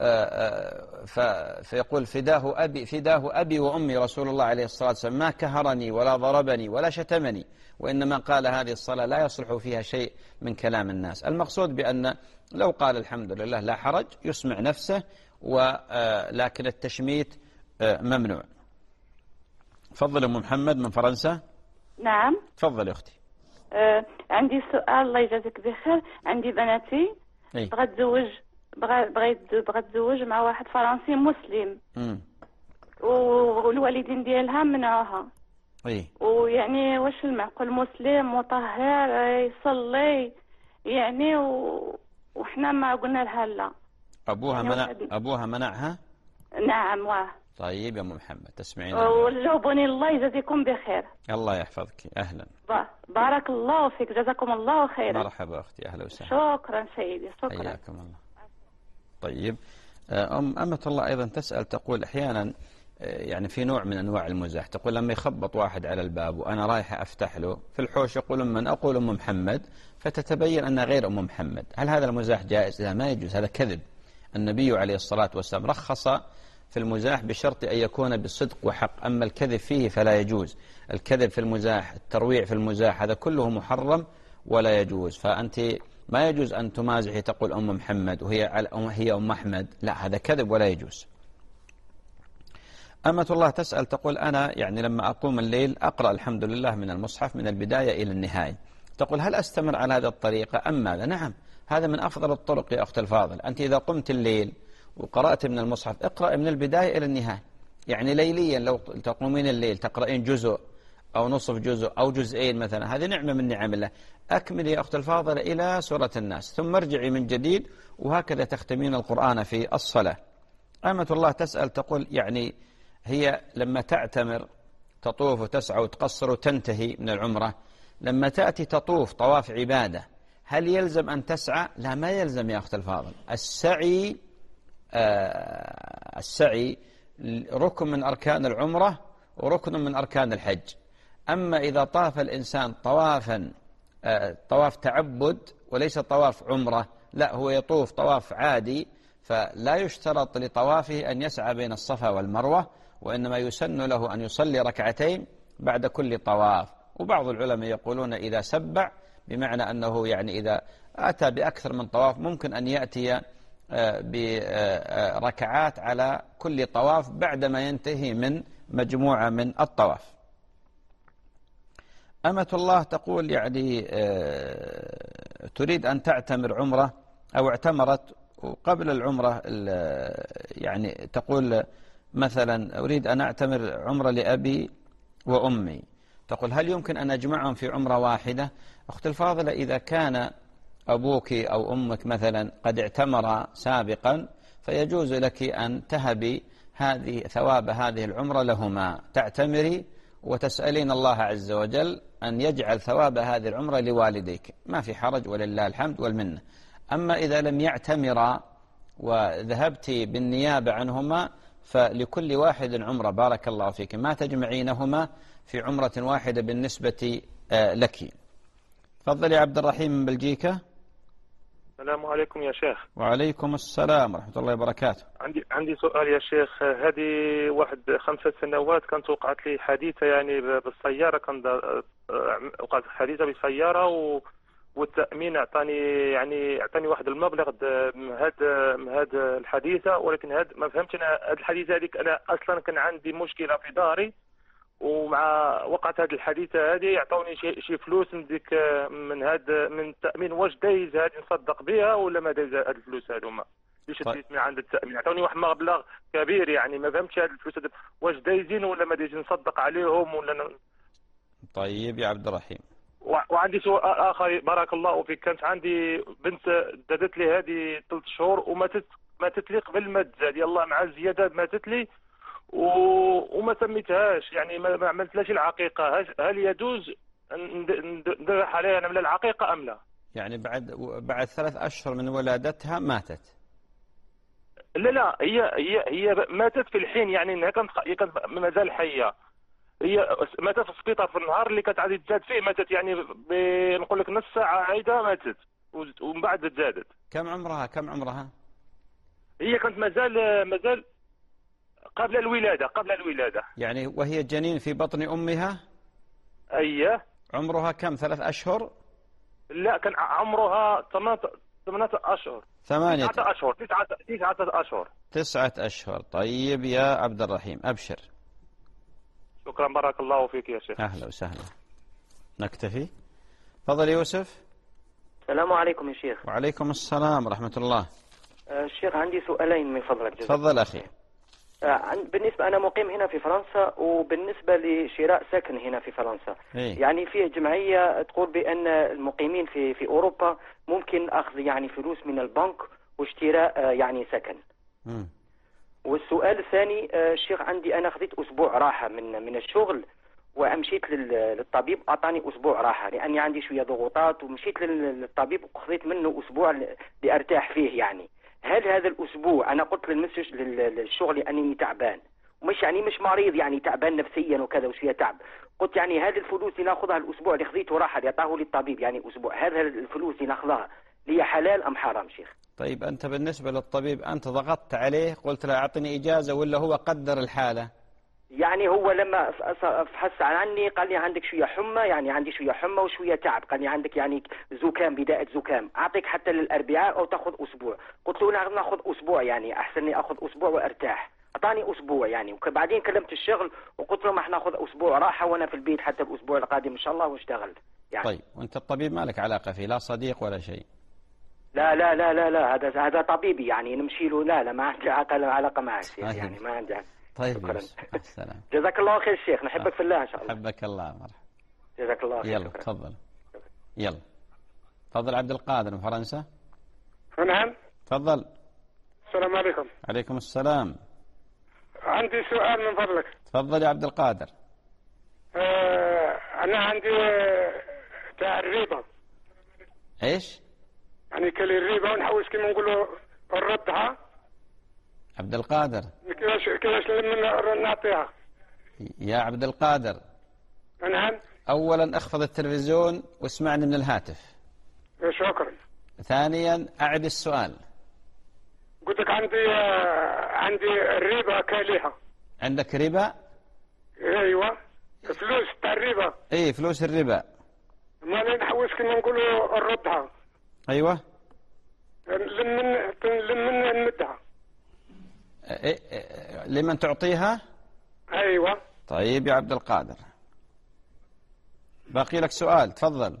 فيقول فداه أبي, فداه أبي وأمي رسول الله عليه الصلاة والسلام ما كهرني ولا ضربني ولا شتمني، وإنما قال هذه الصلاة لا يصلح فيها شيء من كلام الناس. المقصود بأن لو قال الحمد لله لا حرج، يسمع نفسه، ولكن التشميت ممنوع. تفضل أم محمد من فرنسا. نعم تفضل أختي. آه عندي سؤال الله يجازيك بخير. عندي بناتي بغات تزوج بغات بغات تزوج مع واحد فرنسي مسلم، امم والوالدين ديالها منعوها. اي ويعني واش المعقول مسلم مطهر يصلي يعني و... وحنا ما قلنا لها لا. ابوها يعني منع واحد... ابوها منعها. نعم واه. طيب يا ام محمد تسمعين. وجاوبوني الله يجازيكم بخير. الله يحفظك. اهلا. بارك الله فيك جزاكم الله خيرا. مرحبا اختي اهلا وسهلا. شكرا سيدي شكرا. حياكم الله. طيب ام امة الله ايضا تسأل تقول احيانا يعني في نوع من أنواع المزاح، تقول لما يخبط واحد على الباب وأنا رايحة أفتح له في الحوش يقول من أقول أم محمد، فتتبين أنها غير أم محمد. هل هذا المزاح جائز؟ لا ما يجوز، هذا كذب. النبي عليه الصلاة والسلام رخص في المزاح بشرط أن يكون بصدق وحق، أما الكذب فيه فلا يجوز. الكذب في المزاح، الترويع في المزاح، هذا كله محرم ولا يجوز. فأنت ما يجوز أن تمازحي تقول أم محمد وهي هي أم أحمد، لا هذا كذب ولا يجوز. أمة الله تسأل تقول أنا يعني لما أقوم الليل أقرأ الحمد لله من المصحف من البداية إلى النهاية، تقول هل أستمر على هذه الطريقة أم ماذا؟ نعم هذا من أفضل الطرق يا أخت الفاضل. أنت إذا قمت الليل وقرأت من المصحف اقرأ من البداية إلى النهاية، يعني ليليا لو تقومين الليل تقرأين جزء أو نصف جزء أو جزئين مثلا، هذه نعمة من نعم الله. أكمل يا أخت الفاضل إلى سورة الناس ثم ارجعي من جديد، وهكذا تختمين القرآن في الصلاة. أمة الله تسأل تقول يعني هي لما تعتمر تطوف وتسعى وتقصر وتنتهي من العمرة، لما تأتي تطوف طواف عبادة هل يلزم أن تسعى؟ لا ما يلزم يا أخت الفاضل. السعي آه السعي ركن من أركان العمرة وركن من أركان الحج. أما إذا طاف الإنسان طوافا آه طواف تعبد وليس طواف عمرة، لا هو يطوف طواف عادي، فلا يشترط لطوافه أن يسعى بين الصفا والمروة، وإنما يسن له أن يصلي ركعتين بعد كل طواف. وبعض العلماء يقولون إذا سبع بمعنى أنه يعني إذا أتى بأكثر من طواف ممكن أن يأتي بركعات على كل طواف بعدما ينتهي من مجموعة من الطواف. أمة الله تقول يعني تريد أن تعتمر عمرة أو اعتمرت وقبل العمرة يعني تقول مثلا أريد أن أعتمر عمرة لأبي وأمي، تقول هل يمكن أن أجمعهم في عمرة واحدة؟ أخت الفاضلة، إذا كان أبوك أو أمك مثلا قد اعتمر سابقا فيجوز لك أن تهبي هذه ثواب هذه العمرة لهما، تعتمري وتسألين الله عز وجل أن يجعل ثواب هذه العمرة لوالديك، ما في حرج ولله الحمد والمنة. أما إذا لم يعتمرا وذهبت بالنيابة عنهما فلكل واحد عمرة، بارك الله فيك، ما تجمعينهما في عمرة واحدة بالنسبة لك. تفضل يا عبد الرحيم من بلجيكا. السلام عليكم يا شيخ. وعليكم السلام ورحمة الله وبركاته. عندي عندي سؤال يا شيخ. هذه واحد خمسة سنوات كانت وقعت لي حادثة يعني بالسيارة، كان وقعت حادثة بالسيارة و والتأمين أعطاني يعني أعطاني واحد المبلغ من هذا من هذا الحادثة، ولكن هذا ما فهمتش أنا هذه الحادثة هذيك. أنا أصلا كان عندي مشكلة في داري، ومع وقعت هذه الحادثة هذه يعطوني شي شي فلوس من ديك من هذا من التأمين. واش دايز هذه نصدق بها ولا ما دايز هذه الفلوس هذوما؟ ليش ديت من عند التأمين يعطوني واحد المبلغ كبير، يعني ما فهمتش هذه الفلوس هذه واش دايزين ولا ما دايزين نصدق عليهم ولا ن... طيب يا عبد الرحيم. وعندي سؤال آخر بارك الله فيك. كانت عندي بنت دادت لي هذه ثلاث شهور وماتت ماتت لي قبل ما تزاد، يلا مع الزيادة ماتت لي و... وما سميتهاش، يعني ما, ما عملتلاش العقيقة. هل يجوز ندير عليها أنا من العقيقة أم لا؟ يعني بعد بعد ثلاث أشهر من ولادتها ماتت؟ لا لا هي هي هي ماتت في الحين، يعني انها كانت هي كانت مازال حية. هي ماتت في السبيطار في النهار اللي كانت عادي تزاد فيه، ماتت يعني نقول لك نص ساعة عايدة ماتت ومن بعد تزادت. كم عمرها كم عمرها؟ هي كانت مازال مازال قبل الولادة قبل الولادة يعني وهي جنين في بطن أمها؟ أيه. عمرها كم؟ ثلاث أشهر؟ لا كان عمرها ثمانية ثمانية أشهر. ثمانية تسعة أشهر تسعة تسعة أشهر تسعة أشهر. طيب يا عبد الرحيم أبشر. شكرا بارك الله فيك يا شيخ. أهلا وسهلا. نكتفي. تفضل يوسف. السلام عليكم يا شيخ. وعليكم السلام ورحمة الله. الشيخ عندي سؤالين من فضلك. تفضل أخي. بالنسبة أنا مقيم هنا في فرنسا، وبالنسبة لشراء سكن هنا في فرنسا إيه؟ يعني فيه جمعية تقول بأن المقيمين في في أوروبا ممكن أخذ يعني فلوس من البنك واشتراء يعني سكن. م. والسؤال الثاني الشيخ، عندي أنا خذيت أسبوع راحة من من الشغل ومشيت للطبيب، أعطاني أسبوع راحة لأني عندي شوية ضغوطات، ومشيت للطبيب وخذيت منه أسبوع لأرتاح فيه. يعني هل هذا الأسبوع أنا قلت للمسج للشغل أنني تعبان، ومش يعني مش مريض، يعني تعبان نفسيا وكذا وشوية تعب، قلت يعني هذه الفلوس اللي ناخذها الأسبوع اللي خذيته راحة اللي أعطاه للطبيب يعني أسبوع، هذه الفلوس اللي ناخذها لي حلال أم حرام شيخ؟ طيب أنت بالنسبة للطبيب أنت ضغطت عليه قلت له أعطني إجازة ولا هو قدر الحالة؟ يعني هو لما فحص عني قال لي عندك شوية حمى، يعني عندي شوية حمى وشوية تعب، قال لي عندك يعني زكام بداية زكام، أعطيك حتى للأربعاء أو تأخذ أسبوع. قلت له نعم نأخذ أسبوع، يعني أحسن لي أخذ أسبوع وأرتاح. أعطاني أسبوع يعني، وبعدين كلمت الشغل وقلت لهم احنا نأخذ أسبوع راحة وأنا في البيت حتى الأسبوع القادم إن شاء الله واشتغل يعني. طيب وأنت الطبيب ما لك علاقة فيه، لا صديق ولا شيء؟ لا لا لا لا لا هذا هذا طبيبي يعني نمشي له، لا لا ما عندي علاقة معه يعني ما عندي. طيب السلام. جزاك الله خير الشيخ، نحبك في الله إن شاء الله. حبك الله. مرحبا. جزاك الله خير. يلا تفضل. يلا تفضل عبد القادر من فرنسا. نعم تفضل. السلام عليكم. عليكم السلام. عندي سؤال من فضلك. تفضل يا عبد القادر. آه أنا عندي تاع الريبة. إيش؟ يعني كلي الريبة ونحوس كما نقولوا نردها. عبد القادر كيفاش كيفاش نعطيها؟ يا عبد القادر. نعم. أولا اخفض التلفزيون واسمعني من الهاتف. شكرا. ثانيا أعد السؤال. قلت لك عندي عندي الريبة كاليها. عندك ربا؟ ايوه فلوس تاع الربا. اي فلوس الربا. ما نحوس كما نقولوا نردها. ايوه. لمن لمن نمدها. إيه إيه لمن تعطيها؟ ايوه. طيب يا عبد القادر باقي لك سؤال، تفضل.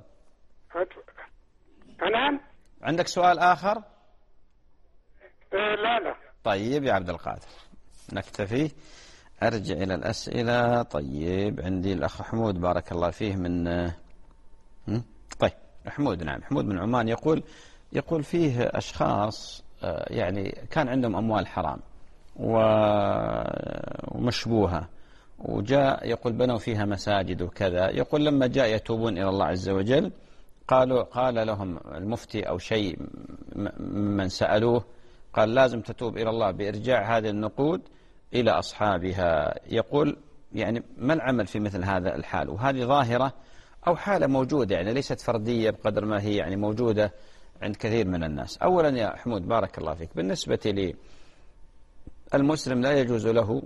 نعم. عندك سؤال آخر؟ إيه لا لا. طيب يا عبد القادر نكتفي. أرجع إلى الأسئلة. طيب عندي الأخ حمود بارك الله فيه من طيب حمود، نعم حمود من عمان، يقول يقول فيه أشخاص يعني كان عندهم أموال حرام ومشبوهة، وجاء يقول بنوا فيها مساجد وكذا، يقول لما جاء يتوبون إلى الله عز وجل قالوا قال لهم المفتي أو شيء من سألوه قال لازم تتوب إلى الله بإرجاع هذه النقود إلى أصحابها. يقول يعني ما العمل في مثل هذا الحال؟ وهذه ظاهرة أو حالة موجودة، يعني ليست فردية بقدر ما هي يعني موجودة عند كثير من الناس. أولا يا حمود بارك الله فيك، بالنسبة لي المسلم لا يجوز له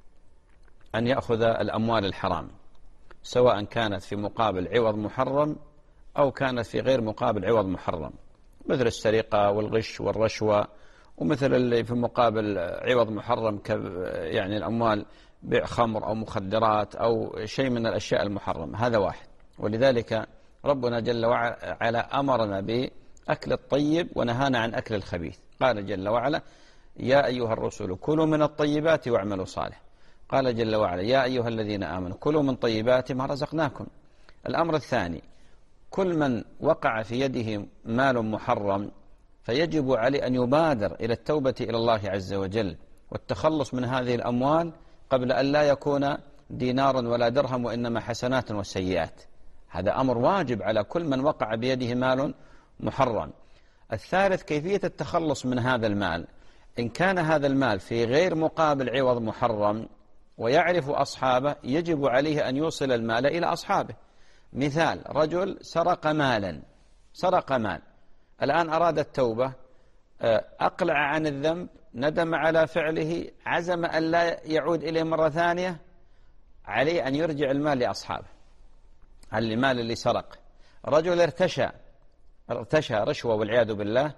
أن يأخذ الأموال الحرام، سواء كانت في مقابل عوض محرم أو كانت في غير مقابل عوض محرم، مثل السرقة والغش والرشوة، ومثل اللي في مقابل عوض محرم ك يعني الأموال بيع خمر أو مخدرات أو شيء من الأشياء المحرمة. هذا واحد. ولذلك ربنا جل وعلا أمرنا بأكل الطيب ونهانا عن أكل الخبيث. قال جل وعلا يا أيها الرسل كلوا من الطيبات واعملوا صالح. قال جل وعلا يا أيها الذين آمنوا كلوا من طيبات ما رزقناكم. الأمر الثاني، كل من وقع في يده مال محرم فيجب عليه أن يبادر إلى التوبة إلى الله عز وجل والتخلص من هذه الأموال قبل أن لا يكون دينارا ولا درهم وإنما حسنات وسيئات. هذا أمر واجب على كل من وقع بيده مال محرم. الثالث، كيفية التخلص من هذا المال. إن كان هذا المال في غير مقابل عوض محرم ويعرف أصحابه يجب عليه أن يوصل المال إلى أصحابه. مثال، رجل سرق مالا سرق مال الآن أراد التوبة، أقلع عن الذنب، ندم على فعله، عزم أن لا يعود إليه مرة ثانية، عليه أن يرجع المال لأصحابه، المال اللي سرق. رجل ارتشى ارتشى رشوة والعياذ بالله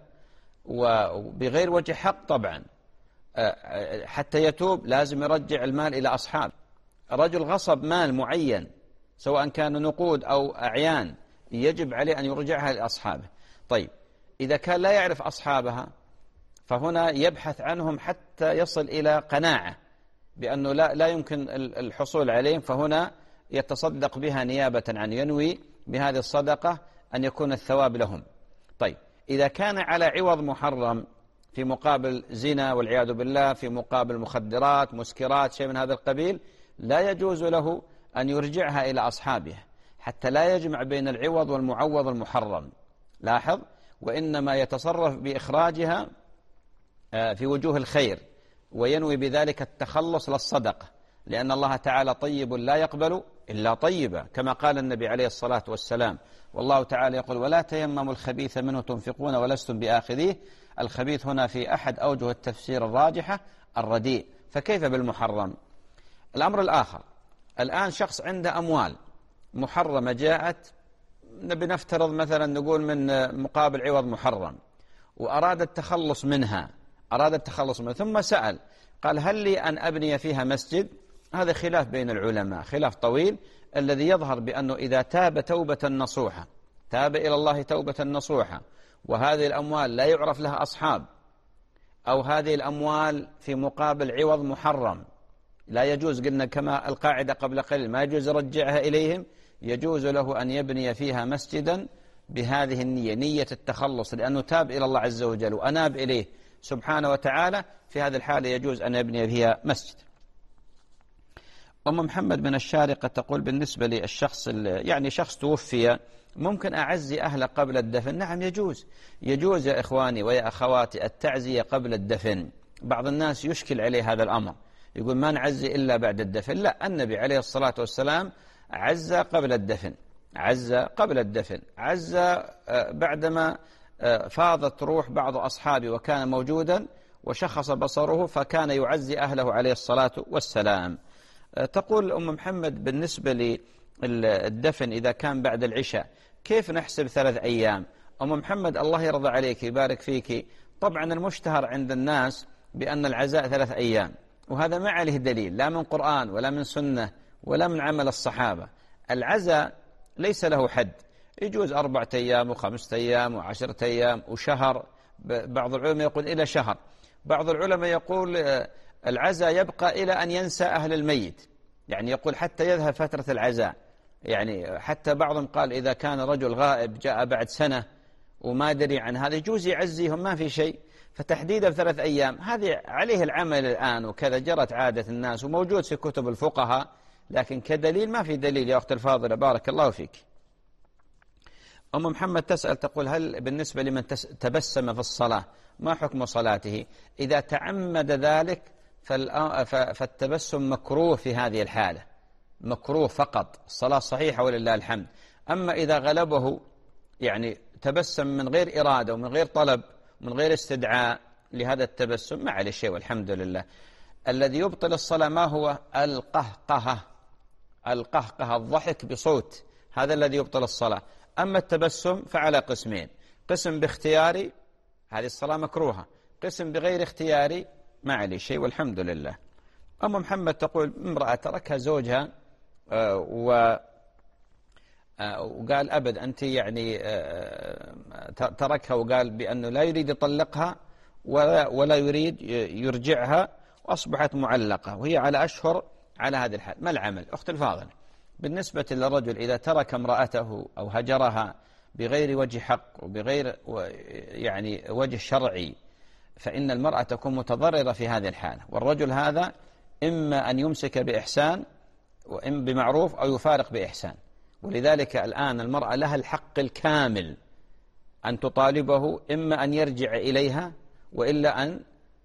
وبغير وجه حق طبعا، حتى يتوب لازم يرجع المال إلى أصحابه. رجل غصب مال معين سواء كان نقود أو أعيان يجب عليه أن يرجعها لأصحابه. طيب إذا كان لا يعرف أصحابها فهنا يبحث عنهم حتى يصل إلى قناعة بأنه لا, لا يمكن الحصول عليهم، فهنا يتصدق بها نيابة عن ينوي بهذه الصدقة أن يكون الثواب لهم. طيب إذا كان على عوض محرم في مقابل زنا والعياذ بالله، في مقابل مخدرات مسكرات شيء من هذا القبيل، لا يجوز له أن يرجعها إلى أصحابها حتى لا يجمع بين العوض والمعوض المحرم. لاحظ، وإنما يتصرف بإخراجها في وجوه الخير وينوي بذلك التخلص للصدقة، لأن الله تعالى طيب لا يقبل إلا طيبا، كما قال النبي عليه الصلاة والسلام. والله تعالى يقول ولا تيمموا الخبيث منه تنفقون ولستم بآخذيه. الخبيث هنا في أحد أوجه التفسير الراجحة الرديء، فكيف بالمحرم؟ الأمر الآخر، الآن شخص عنده أموال محرمة جاءت، بنفترض مثلا نقول من مقابل عوض محرم، وأراد التخلص منها أراد التخلص منها ثم سأل قال هل لي أن أبني فيها مسجد؟ هذا خلاف بين العلماء، خلاف طويل. الذي يظهر بأنه إذا تاب توبة نصوحة، تاب إلى الله توبة نصوحة، وهذه الأموال لا يعرف لها أصحاب، أو هذه الأموال في مقابل عوض محرم، لا يجوز، قلنا كما القاعدة قبل قليل ما يجوز رجعها إليهم، يجوز له أن يبني فيها مسجدا بهذه النية، نية التخلص، لأنه تاب إلى الله عز وجل وأناب إليه سبحانه وتعالى. في هذه الحالة يجوز أن يبني فيها مسجد. أم محمد من الشارقة تقول بالنسبة للشخص يعني شخص توفي، ممكن أعزي أهله قبل الدفن؟ نعم يجوز. يجوز يا إخواني ويا أخواتي التعزية قبل الدفن. بعض الناس يشكل عليه هذا الأمر، يقول ما نعزي إلا بعد الدفن. لا، النبي عليه الصلاة والسلام عزى قبل الدفن، عزى قبل الدفن، عزى بعدما فاضت روح بعض أصحابه وكان موجودا وشخص بصره فكان يعزي أهله عليه الصلاة والسلام. تقول أم محمد بالنسبة للدفن إذا كان بعد العشاء كيف نحسب ثلاث أيام؟ أم محمد الله يرضى عليك يبارك فيك، طبعا المشتهر عند الناس بأن العزاء ثلاث أيام، وهذا ما عليه دليل لا من قرآن ولا من سنة ولا من عمل الصحابة. العزاء ليس له حد، يجوز أربعة أيام وخمسة أيام وعشرة أيام وشهر، بعض العلماء يقول إلى شهر، بعض العلماء يقول العزاء يبقى إلى أن ينسى أهل الميت، يعني يقول حتى يذهب فترة العزاء. يعني حتى بعضهم قال إذا كان رجل غائب جاء بعد سنة وما دري عن هذا يجوز يعزيهم ما في شيء، فتحديده بثلاث أيام هذه عليه العمل الآن، وكذا جرت عادة الناس وموجود في كتب الفقهاء، لكن كدليل ما في دليل يا أخت الفاضلة بارك الله فيك. أم محمد تسأل تقول هل بالنسبة لمن تبسم في الصلاة ما حكم صلاته؟ إذا تعمد ذلك فالتبسم مكروه في هذه الحالة، مكروه فقط، الصلاة صحيحة ولله الحمد. أما إذا غلبه يعني تبسم من غير إرادة ومن غير طلب ومن غير استدعاء لهذا التبسم ما عليه شيء والحمد لله. الذي يبطل الصلاة ما هو؟ القهقهة، القهقهة الضحك بصوت، هذا الذي يبطل الصلاة. أما التبسم فعلى قسمين، قسم باختياري هذه الصلاة مكروهة، قسم بغير اختياري ما عليه شيء والحمد لله. أم محمد تقول امرأة تركها زوجها آه و آه وقال أبد أنت يعني آه تركها وقال بأنه لا يريد يطلقها ولا, ولا يريد يرجعها وأصبحت معلقة وهي على أشهر على هذه الحال. ما العمل؟ أخت الفاضل، بالنسبة للرجل إذا ترك امرأته أو هجرها بغير وجه حق وبغير يعني وجه شرعي فإن المرأة تكون متضررة في هذه الحالة، والرجل هذا إما أن يمسك بإحسان وإما بمعروف أو يفارق بإحسان. ولذلك الآن المرأة لها الحق الكامل أن تطالبه إما أن يرجع إليها وإلا أن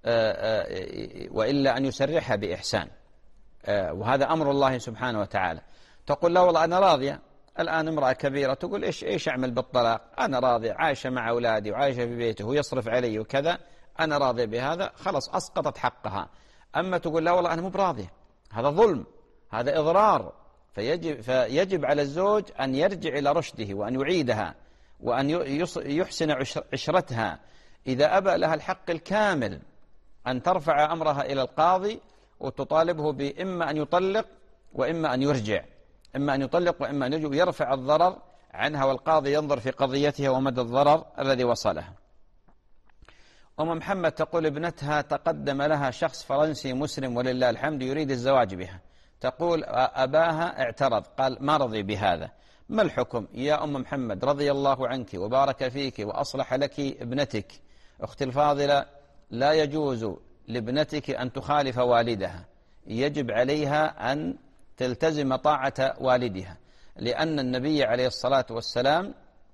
وإلا أن يسرحها بإحسان، وهذا أمر الله سبحانه وتعالى. تقول لا والله أنا راضية، الآن امرأة كبيرة تقول إيش إيش أعمل بالطلاق، أنا راضية عايشة مع أولادي وعايشة في بيته ويصرف علي وكذا، أنا راضية بهذا، خلاص أسقطت حقها. أما تقول لا والله أنا مو براضية، هذا ظلم، هذا إضرار، فيجب, فيجب على الزوج أن يرجع إلى رشده وأن يعيدها وأن يحسن عشرتها. إذا أبى لها الحق الكامل أن ترفع أمرها إلى القاضي وتطالبه بإما أن يطلق وإما أن يرجع، إما أن يطلق وإما أن يرجع ويرفع الضرر عنها، والقاضي ينظر في قضيتها ومدى الضرر الذي وصلها. أم محمد تقول ابنتها تقدم لها شخص فرنسي مسلم ولله الحمد يريد الزواج بها، تقول أباها اعترض قال ما رضي بهذا، ما الحكم؟ يا أم محمد رضي الله عنك وبارك فيك وأصلح لك ابنتك، أختي الفاضلة لا يجوز لابنتك أن تخالف والدها، يجب عليها أن تلتزم طاعة والدها، لأن النبي عليه الصلاة والسلام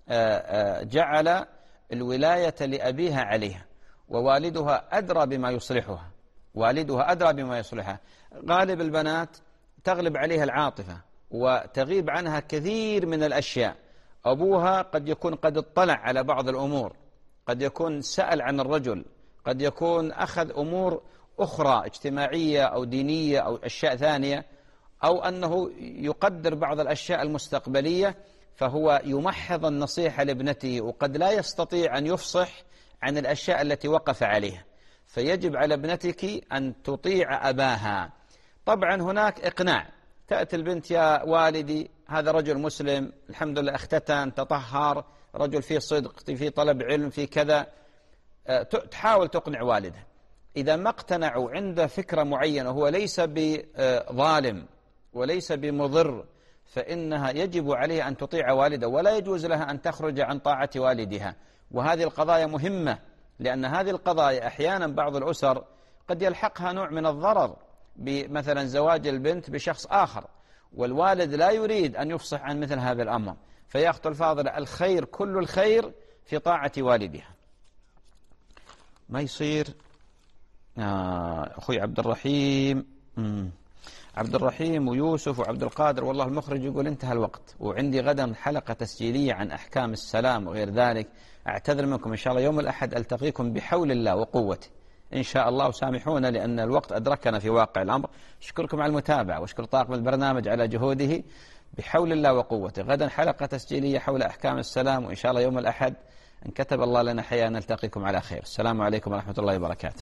جعل الولاية لأبيها عليها، ووالدها أدرى بما يصلحها، والدها أدرى بما يصلحها. غالب البنات تغلب عليها العاطفة وتغيب عنها كثير من الأشياء، أبوها قد يكون قد اطلع على بعض الأمور، قد يكون سأل عن الرجل، قد يكون أخذ أمور أخرى اجتماعية أو دينية أو أشياء ثانية، أو أنه يقدر بعض الأشياء المستقبلية، فهو يمحض النصيحة لابنته وقد لا يستطيع أن يفصح عن الأشياء التي وقف عليها، فيجب على ابنتك أن تطيع أباها. طبعا هناك إقناع، تأتي البنت يا والدي هذا رجل مسلم الحمد لله اختتن تطهر، رجل فيه صدق فيه طلب علم فيه كذا، تحاول تقنع والده. إذا ما اقتنعوا عند فكرة معينة وهو ليس بظالم وليس بمضر فإنها يجب عليها أن تطيع والده، ولا يجوز لها أن تخرج عن طاعة والدها. وهذه القضايا مهمة، لأن هذه القضايا أحيانا بعض الأسر قد يلحقها نوع من الضرر بمثلا زواج البنت بشخص آخر، والوالد لا يريد أن يفصح عن مثل هذا الأمر، فيا أخت الفاضلة الخير كل الخير في طاعة والدها. ما يصير آه أخوي عبد الرحيم مم. عبد الرحيم ويوسف وعبد القادر، والله المخرج يقول انتهى الوقت وعندي غدا حلقة تسجيلية عن أحكام السلام وغير ذلك، أعتذر منكم إن شاء الله يوم الأحد ألتقيكم بحول الله وقوته إن شاء الله، وسامحونا لأن الوقت أدركنا في واقع الأمر. أشكركم على المتابعة وأشكر طاقم البرنامج على جهوده، بحول الله وقوته غدا حلقة تسجيلية حول أحكام السلام، وإن شاء الله يوم الأحد إن كتب الله لنا حياة نلتقيكم على خير. السلام عليكم ورحمة الله وبركاته.